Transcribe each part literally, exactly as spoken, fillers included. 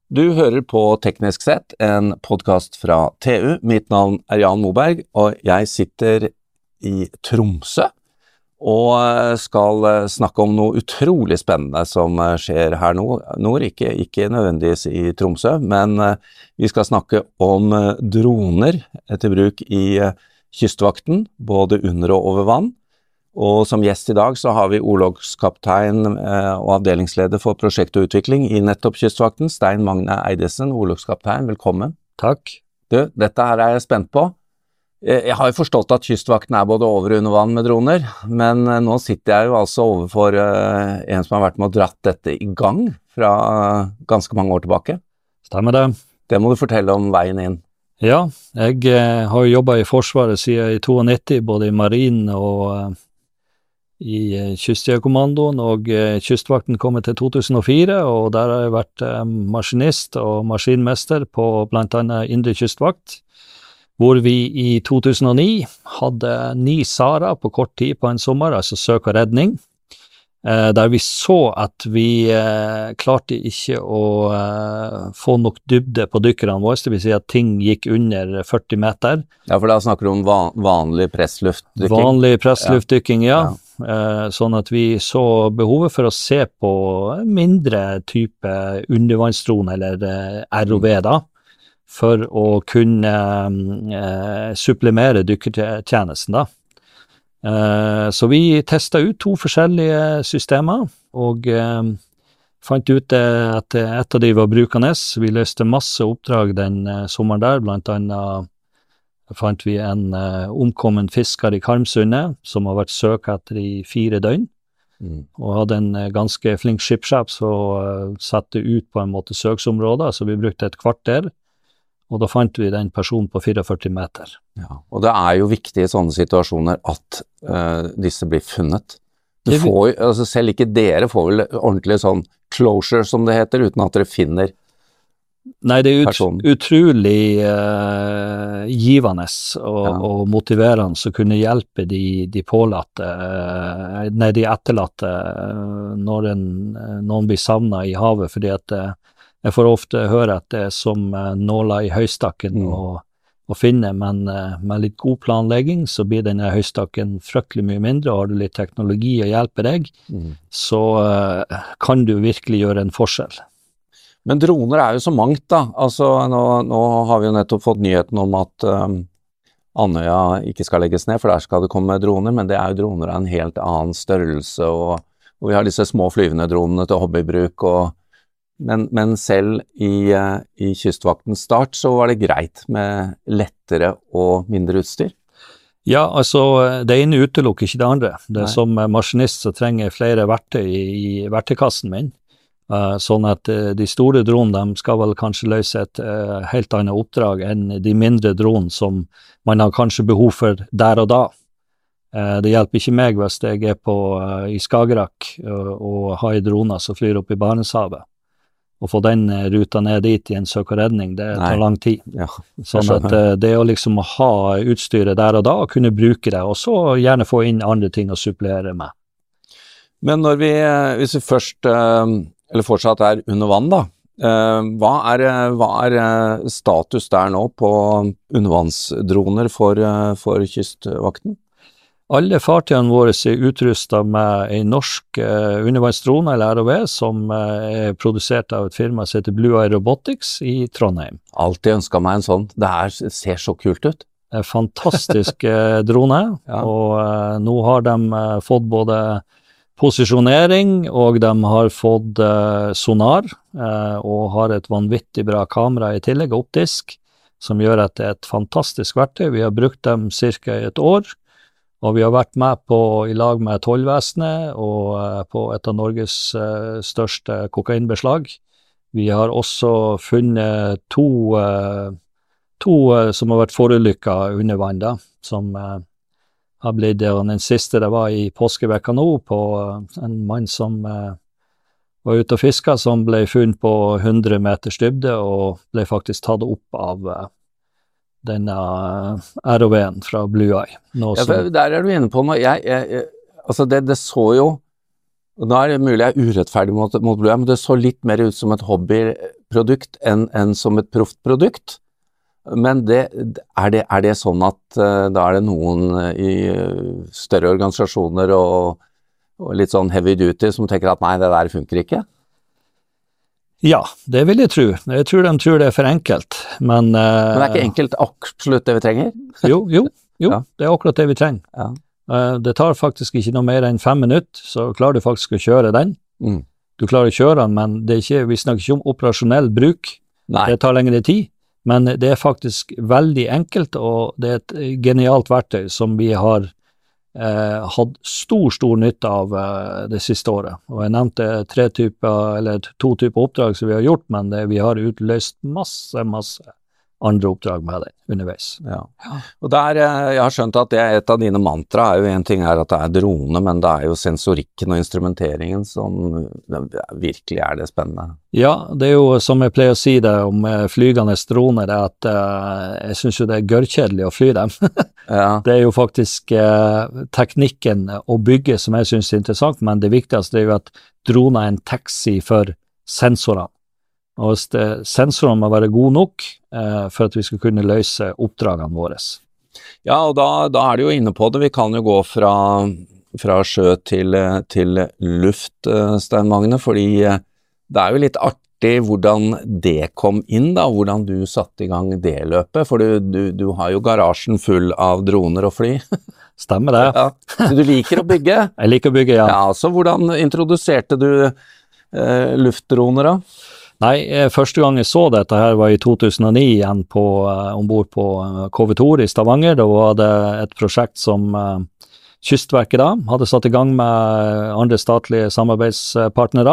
Du hører på Teknisk sett, en podcast fra T U. Mitt navn er Jan Moberg, og jeg sitter i Tromsø og skal snakke om noe utrolig spennende som skjer her nå. Nord, ikke, ikke nødvendigvis i Tromsø, men vi skal snakke om droner til bruk i kystvakten, både under og over vann. Og som gjest i dag så har vi orlogskaptein eh, og avdelingsleder for prosjekt og utvikling i nettopp kystvakten, Stein Magne Eidesen, orlogskaptein, velkommen. Takk. Du, dette her er jeg spent på. Jeg, jeg har jo forstått at kystvakten er både over og under vann med droner, men eh, nå sitter jeg jo altså overfor eh, en som har vært med og dratt dette i gang fra eh, ganske mange år tilbake. Stemmer det. Det må du fortelle om veien inn. Ja, jeg eh, har jo jobbet i Forsvaret siden i nittito, både i marinen og eh, i eh, kystjegerkommandoen, og eh, kystvakten kom til to tusen og fire, og der har jeg vært eh, maskinist og maskinmester på blant annet Indre kystvakt, hvor vi i to tusen og ni hadde ni Sara på kort tid på en sommer, altså søk og redning, eh, der vi så at vi eh, klarte ikke å eh, få nok dybde på dykkerne våre, det vil si at ting gikk under førti meter. Ja, for da snakker du om van vanlig pressluftdykking. Vanlig pressluftdykking, ja. Ja. Eh, sånn at vi så behovet for å se på mindre type undervannsdrone, eller eh, R O V da, for å kunne eh, supplemere dykkertjenesten da. Eh, så vi testet ut to forskjellige systemer, og eh, fant ut eh, at et av de var brukende. Vi løste masse oppdrag den eh, sommeren der, blant annet fant vi en uh, omkommen fisker i Karmsundet, som har vært søkt etter i fire døgn, mm. og hadde en uh, ganske flink skipssjef, så uh, satte ut på en måte søksområder, så vi brukte et kvarter, og da fant vi den personen på førti meter. Ja, og det er jo viktig i sånne situasjoner at uh, disse blir funnet. Du får, altså selv ikke dere får vel ordentlig sånn closure, som det heter, uten at dere finner. Nei, det er ut, utrolig uh, givende og, ja. og motiverende å kunne hjelpe de, de pålatte, uh, nei, de etterlatte uh, når en, uh, noen blir savnet i havet, fordi at uh, jeg får ofte høre at det er som uh, nåler i høystakken mm. å, å finne, men uh, med litt god planlegging så blir denne høystakken fryktelig mye mindre, og har du litt teknologi å hjelpe deg, mm. så uh, kan du virkelig gjøre en forskjell. Men droner er jo så mangt da, altså nå, nå har vi jo nettopp fått nyheten om at um, Andøya ikke skal legges ned, for der skal det komme droner, men det er jo droner av en helt annen størrelse, og, og vi har disse små flyvende dronene til hobbybruk, og, men, men selv i, uh, i kystvaktens start så var det greit med lettere og mindre utstyr. Ja, altså det ene utelukker ikke det andre. Det er som maskinist så trenger jeg flere verktøy i, i verktøykassen min. Uh, sånn at uh, de store dronene de skal vel kanskje løse et uh, helt annet oppdrag enn de mindre dronene som man har kanskje behov for der og da. Uh, det hjelper ikke meg hvis jeg er på, uh, i Skagerrak uh, og har en drone som flyr opp i Barentshavet. Og få den uh, ruta ned dit i en søk og redning, det Nei. tar lang tid. Ja, sånn at uh, det å liksom ha utstyret der og da, og kunne bruke det, og så gjerne få inn andre ting å supplere med. Men når vi, hvis vi først... Uh, eller fortsatt er under vann da. Eh, hva, er, hva er status der nå på undervannsdroner for, for kystvakten? Alle fartøyene våre er utrustet med en norsk uh, undervannsdrone, eller R O V, som uh, er produsert av et firma som heter Blue Eye Robotics i Trondheim. Alltid ønsket meg en sånn. Det her ser så kult ut. En fantastisk uh, drone, ja. og uh, nå har de uh, fått både posisjonering, og de har fått uh, sonar, uh, og har et vanvittig bra kamera i tillegg, optisk, som gjør at det er et fantastisk verktøy. Vi har brukt dem cirka i et år, og vi har vært med på, i lag med tollvesenet, og uh, på et av Norges uh, største kokainbeslag. Vi har også funnet to, uh, to uh, som har vært forulykket under vann, da, som... Uh, har blitt det, og den siste det var i påskevekka nå, på en mann som eh, var ute og fisket, som ble funnet på hundre meters dybde, og ble faktisk tatt opp av eh, denne R O V-en fra Blue Eye. Ja, for der er du inne på noe. Jeg, jeg, jeg, altså det, det så jo Og da er det mulig jeg er urettferdig mot, mot Blue Eye, men det så litt mer ut som et hobbyprodukt enn, enn som et proftprodukt. Men det, er, det, er det sånn at uh, da er det noen uh, i uh, større organisasjoner og, og litt sånn heavy duty som tenker at nei, det der funker ikke? Ja, det vil jeg tro. Jeg tror de tror det er for enkelt, men... Uh, men det er ikke enkelt absolutt det vi trenger? jo, jo, jo ja. Det er akkurat det vi trenger. Ja. Uh, det tar faktisk ikke noe mer enn fem minutter, så klarer du faktisk å kjøre den. Mm. Du klarer å kjøre den, men det er ikke, vi snakker ikke om operasjonell bruk. Nei. Det tar lengre tid. Men det er faktisk veldig enkelt, og det er et genialt verktøy som vi har eh, hatt stor, stor nytte av eh, det siste året. Og jeg nevnte tre typer, eller to typer oppdrag som vi har gjort, men det, vi har utløst masse, masse andre oppdrag med det underveis. Ja. Og der, jeg har skjønt at det er et av dine mantra, er jo en ting er at det er drone, men det er jo sensorikken og instrumenteringen som virkelig er det spennende. Ja, det er jo som jeg pleier å si det om flygende droner, det er at uh, jeg synes jo det er gørrkjedelig å fly dem. Ja. Det er jo faktisk uh, teknikken å bygge som jeg synes er interessant, men det viktigste er jo at droner er en taxi for sensorer. Og sensorene må være gode nok eh, for at vi skal kunne løse oppdragene våre. Ja, og da, da er det jo inne på det. Vi kan jo gå fra, fra sjø til, til luft, Stein Magne, fordi det er jo litt artig hvordan det kom inn da, hvordan du satte i gang det løpet, for du, du, du har jo garasjen full av droner og fly. Stemmer det. Ja, så du liker å bygge? Jeg liker å bygge, ja. Ja, så hvordan introduserte du eh, luftdroner da? Nei, første gang jeg så dette her var i to tusen og ni igjen på, uh, ombord på uh, K V Tor i Stavanger. Da var det et prosjekt som uh, Kystverket da hadde satt i gang med andre statlige samarbeidspartnere.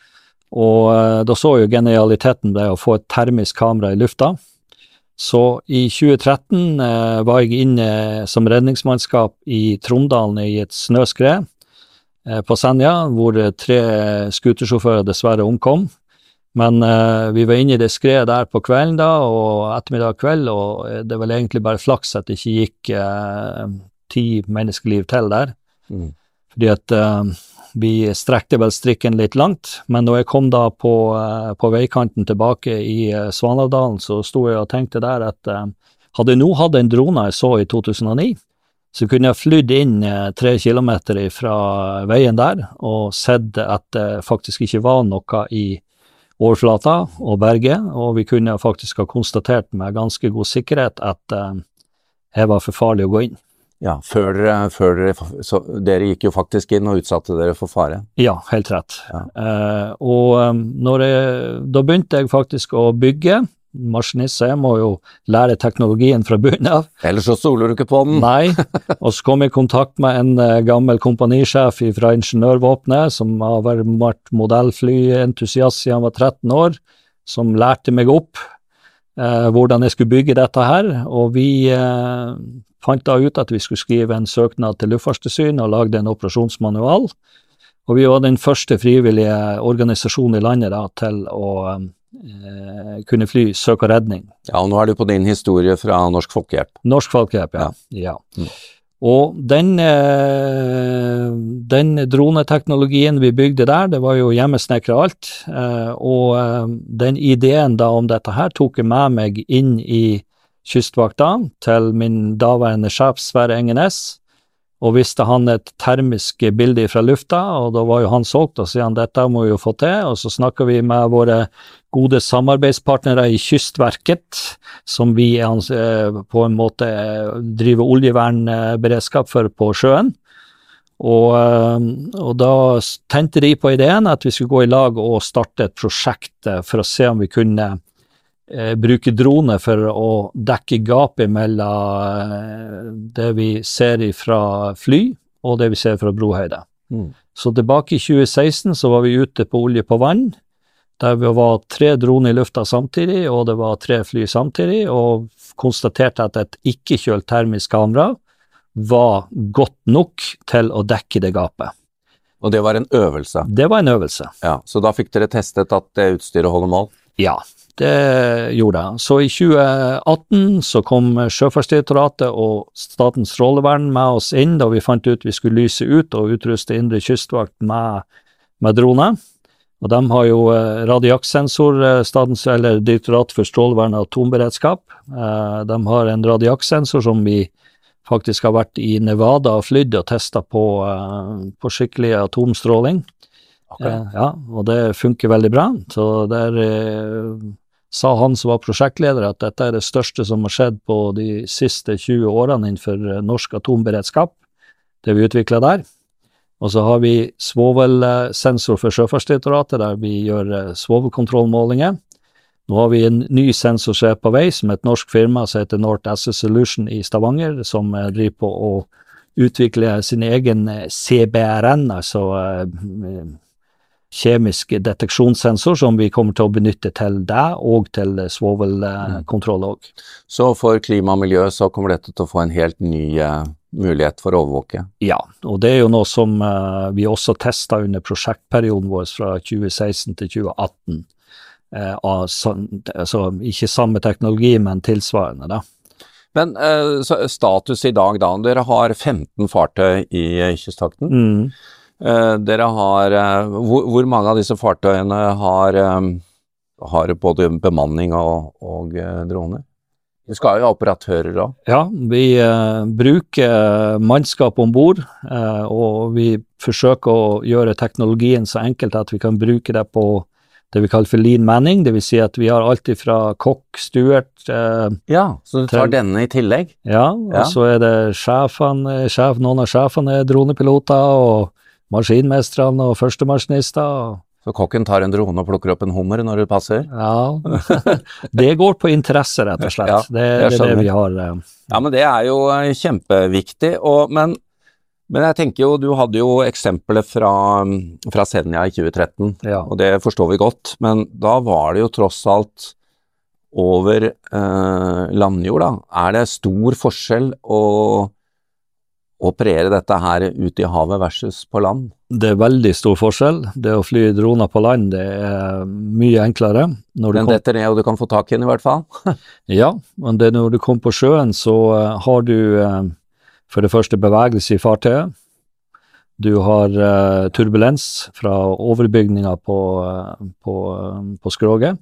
Og uh, da så jo genialiteten det å få et termisk kamera i lufta. Så i tjue tretten uh, var jeg inne som redningsmannskap i Trondalen i et snøskred uh, på Senja, hvor tre skutersjåfører dessverre omkom. Men uh, vi var inne i det skredet der på kvelden da, og ettermiddag kveld, og det var egentlig bare flaks at det ikke gikk uh, ti menneskeliv til der. Mm. Fordi at uh, vi strekte vel strikken litt langt, men når jeg kom da på, uh, på veikanten tilbake i uh, Svanavdalen, så sto jeg og tenkte der at uh, hadde jeg nå hatt en drone jeg så i to tusen og ni, så kunne jeg flydd inn uh, tre kilometer fra veien der, og sett at det faktisk ikke var noe i overflata og berget, og vi kunne faktisk ha konstatert med ganske god sikkerhet at uh, det var for farlig å gå inn. Ja, før dere, før dere, så dere gikk jo faktisk inn og utsatte dere for fare. Ja, helt rett. Ja. Uh, og um, når jeg, da begynte jeg faktisk å bygge maskinist, så jeg må jo lære teknologien fra bunnen av. Ellers så stoler du ikke på den. Nei, og så kom jeg i kontakt med en uh, gammel kompanisjef fra ingeniørvåpenet, som har vært modellflyentusiast siden han var tretten år, som lærte meg opp uh, hvordan jeg skulle bygge dette her, og vi uh, fant da ut at vi skulle skrive en søknad til Luftfartstilsynet og lagde en operasjonsmanual, og vi var den første frivillige organisasjonen i landet da, til å um, Eh, kunne fly søk og redning. Ja, og nå er du på din historie fra Norsk Folkehjelp. Norsk Folkehjelp, ja. ja. ja. Mm. Og den, eh, den droneteknologien vi bygde der, det var jo hjemmesnekret alt, eh, og eh, den ideen da om dette her tok jeg med meg inn i Kystvakta til min daværende sjef Sverre Engenes, og visste han et termisk bilde fra lufta, og da var jo han solgt, og sier han, dette må vi jo få til, og så snakket vi med våre gode samarbeidspartnere i Kystverket, som vi eh, på en måte driver oljevernberedskap for på sjøen, og, eh, og da tenkte de på ideen at vi skulle gå i lag og starte et prosjekt for å se om vi kunne Eh, bruke drone for å dekke gapet mellom eh, det vi ser fra fly og det vi ser fra brohøyde. Mm. Så tilbake i tjue seksten så var vi ute på olje på vann, der vi var tre droner i lufta samtidig, og det var tre fly samtidig, og konstaterte at et ikke-kjølt termisk kamera var godt nok til å dekke det gapet. Og det var en øvelse? Det var en øvelse. Ja, så da fikk dere testet at det utstyret holder mål? Ja, det gjorde jeg. Så i tjue atten så kom Sjøfartsdirektoratet og Statens strålevern med oss inn, da vi fant ut vi skulle lyse ut og utruste indre kystvakt med med droner. Og de har jo radiaksensor, statens, eller Direktoratet for strålevern og atomberedskap. De har en radiaksensor som vi faktisk har vært i Nevada og flydd og testet på, på skikkelig atomstråling. Okay. Ja, og det funker veldig bra. Så der sa han som var prosjektleder at dette er det største som har skjedd på de siste tjue årene innenfor norsk atomberedskap. Det vi utviklet der. Og så har vi svovelsensor for Sjøfartsdirektoratet, der vi gjør svovelkontrollmålinger. Nå har vi en ny sensor som er på vei, som et norsk firma som heter North Asset Solution i Stavanger, som driver på å utvikle sin egen C B R N, altså kjemisk deteksjonssensor, som vi kommer til å benytte til deg og til svovelkontroll også. Så for klima og miljø så kommer dette til å få en helt ny mulighet for å overvåke? Ja, og det er jo noe som uh, vi også testet under prosjektperioden vår fra tjue seksten til tjue atten. Uh, altså, altså ikke samme teknologi, men tilsvarende da. Men uh, status i dag da, dere har femten fartøy i Kystvakten. Mm. Uh, dere har, uh, hvor, hvor mange av disse fartøyene har, um, har både bemanning og, og uh, droner? Vi skal jo ha operatører også. Ja, vi uh, bruker mannskap ombord, uh, og vi forsøker å gjøre teknologien så enkelt at vi kan bruke det på det vi kaller for lean manning, det vil si at vi har alltid fra kokk, stuert. Uh, ja, så du tar til, denne i tillegg? Ja, og ja. Så er det sjefene, sjef, noen av sjefene er dronepiloter, og maskinmestrene og førstemasjinister. Så kokken tar en drone og plukker opp en hummer når det passer? Ja, det går på interesse rett og slett. Ja, det, det er det vi har. Uh... Ja, men det er jo kjempeviktig, og, men, men jeg tenker jo, du hadde jo eksempler fra, fra Senja i tjue tretten, ja. Og det forstår vi godt, men da var det jo tross alt over eh, landjord da. Er det stor forskjell å operere dette her ute i havet versus på land? Det er veldig stor forskjell. Det å fly droner på land, det er mye enklere. Når Den kom... detter ned, og du kan få tak i den i hvert fall? Ja, men det, når du kommer på sjøen, så uh, har du uh, for det første bevegelse i fartøyet. Du har uh, turbulens fra overbygninger på, uh, på, uh, på skroget.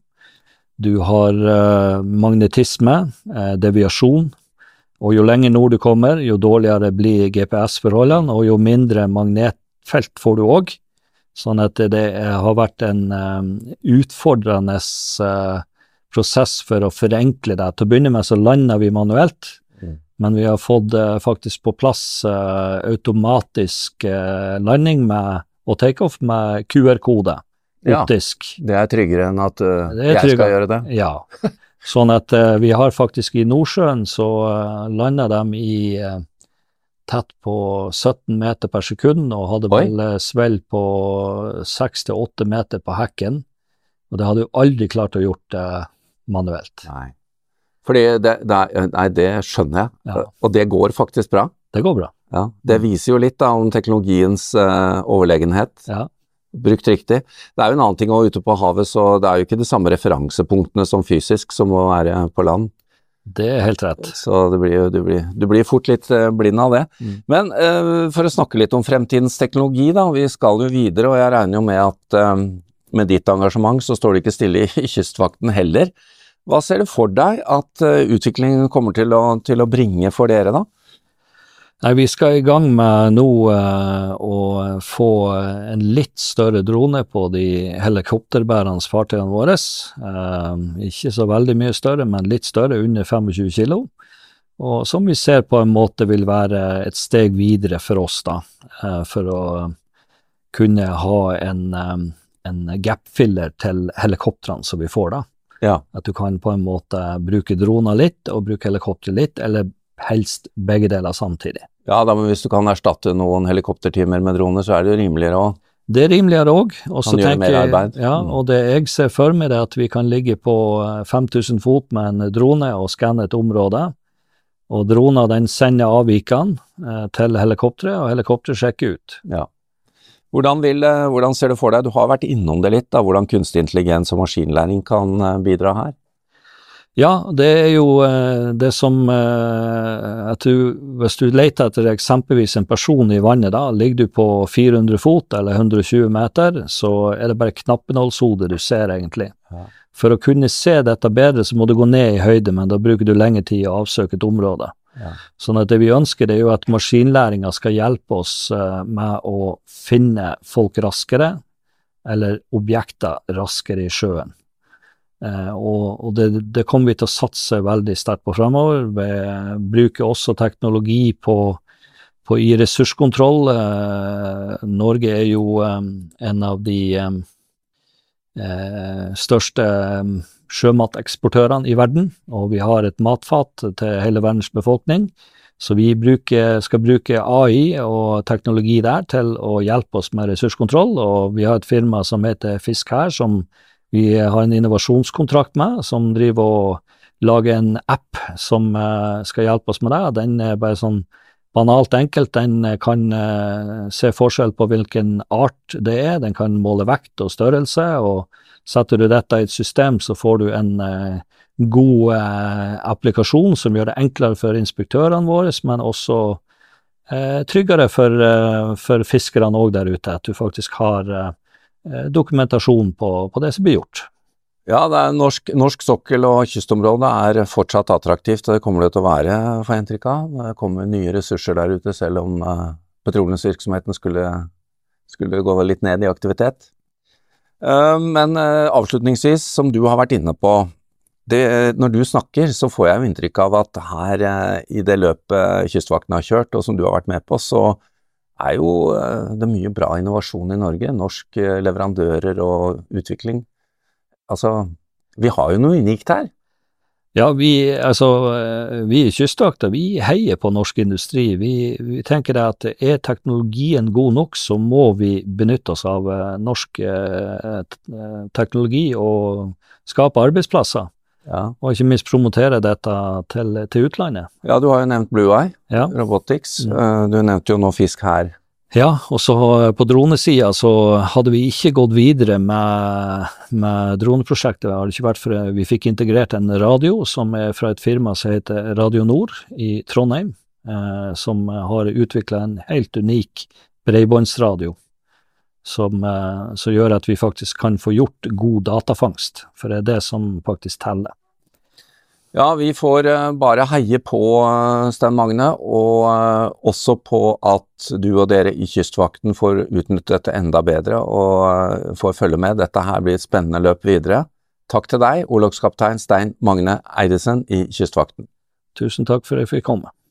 Du har uh, magnetisme, uh, deviasjon. Og jo lenger nord du kommer, jo dårligere blir G P S-forholdene, og jo mindre magnetfelt får du også. Sånn at det har vært en um, utfordrende uh, prosess for å forenkle det. Til å begynne med så lander vi manuelt, mm. men vi har fått uh, faktisk på plass uh, automatisk uh, landing med, og takeoff med Q R-kode. Optisk. Ja, det er tryggere enn at uh, jeg tryggere. Skal gjøre det. Ja. Sånn at uh, vi har faktisk i Nordsjøen så uh, lander de i uh, tett på sytten meter per sekund og hadde vel uh, svell på seks til åtte meter på hekken, og det hadde jo aldri klart å gjort det uh, manuelt. Nei, fordi det, det, er, nei, det skjønner jeg, ja. Og det går faktisk bra. Det går bra. Ja, det viser jo litt da, om teknologiens uh, overlegenhet. Ja. Brukt riktig. Det er jo en annen ting å ute på havet, så det er jo ikke de samme referansepunktene som fysisk som må være på land. Det er helt rett. Så det blir, du, blir, du blir fort litt uh, blind av det. Mm. Men uh, for å snakke litt om fremtidens teknologi da, vi skal jo videre, og jeg regner jo med at uh, med ditt engasjement så står det ikke stille i Kystvakten heller. Hva ser du for deg at uh, utviklingen kommer til å, til å bringe for dere da? Nei, vi skal i gang med nå uh, å få en litt større drone på de helikopterbærende fartøyene våre. Uh, ikke så veldig mye større, men litt større, under tjuefem kilo. Og som vi ser på en måte vil være et steg videre for oss da, uh, for å kunne ha en, um, en gap-filler til helikoptrene som vi får da. Ja. At du kan på en måte bruke droner litt og bruke helikopter litt, eller helst begge deler samtidig. Ja, da, men hvis du kan erstatte noen helikoptertimer med droner, så er det jo rimeligere også. Det er rimeligere også. Kan gjøre mer arbeid. Ja, og det jeg ser for meg er at vi kan ligge på fem tusen fot med en drone og skanne et område, og droner den sender avvikene eh, til helikopteret, og helikopteret sjekker ut. Ja. Hvordan, vil, hvordan ser du for deg, du har vært innom det litt, da, hvordan kunstig intelligens og maskinlæring kan bidra her? Ja, det er jo eh, det som eh, at du, hvis du leter etter eksempelvis en person i vannet da, ligger du på fire hundre fot eller hundre og tjue meter, så er det bare knappenålshodet du ser egentlig. Ja. For å kunne se dette bedre så må du gå ned i høyde, men da bruker du lengre tid å avsøke et område. Ja. Sånn at det vi ønsker det er jo at maskinlæringen skal hjelpe oss uh, med å finne folk raskere, eller objekter raskere i sjøen. Uh, og, og det, det kommer vi til å satse veldig sterkt på fremover. Vi bruker også teknologi på, på i ressurskontroll. Uh, Norge er jo um, en av de um, uh, største um, sjømateksportørene i verden, og vi har et matfat til hele verdens befolkning. Så vi bruker, skal bruke A I og teknologi der til å hjelpe oss med ressurskontroll, og vi har et firma som heter Fisk her, som vi har en innovasjonskontrakt med, som driver og lager en app som uh, skal hjelpe oss med det. Den er bare sånn banalt enkelt, den kan uh, se forskjell på hvilken art det er, den kan måle vekt og størrelse, og setter du dette i et system, så får du en uh, god uh, applikasjon som gjør det enklere for inspektørene våre, men også uh, tryggere for, uh, for fiskerne også der ute, at du faktisk har uh, dokumentasjon på, på det som blir gjort. Ja, det er norsk, norsk sokkel og kystområdet er fortsatt attraktivt, og det kommer det til å være, for inntrykk av. Det kommer nye ressurser der ute, selv om uh, petroleumsvirksomheten skulle, skulle gå litt ned i aktivitet. Uh, men uh, avslutningsvis, som du har vært inne på, det, når du snakker, så får jeg jo inntrykk av at her uh, i det løpet Kystvakten har kjørt, og som du har vært med på, så er jo uh, det mye bra innovasjon i Norge, norsk uh, leverandører og utvikling. Altså, vi har jo noe unikt her. Ja, vi, altså, vi i Kystvakta, vi heier på norsk industri. Vi, vi tenker at er teknologien god nok, så må vi benytte oss av uh, norsk uh, teknologi og skape arbeidsplasser. Ja. Og ikke minst promotere dette til, til utlandet. Ja, du har jo nevnt Blue Eye, ja. Robotics. Mm. Uh, du nevnte jo nå Fisk her. Ja, og så på dronesida så hadde vi ikke gått videre med, med droneprosjektet. Det hadde ikke vært for vi fikk integrert en radio som er fra et firma som heter Radio Nord i Trondheim, eh, som har utviklet en helt unik bredbåndsradio som, eh, som gjør at vi faktisk kan få gjort god datafangst, for det er det som faktisk teller. Ja, vi får bare heie på Stein Magne, og også på at du og dere i Kystvakten får utnytte dette enda bedre og får følge med. Dette her blir et spennende løp videre. Takk til deg, orlogskaptein Stein Magne Eidesen i Kystvakten. Tusen takk for at jeg fikk komme.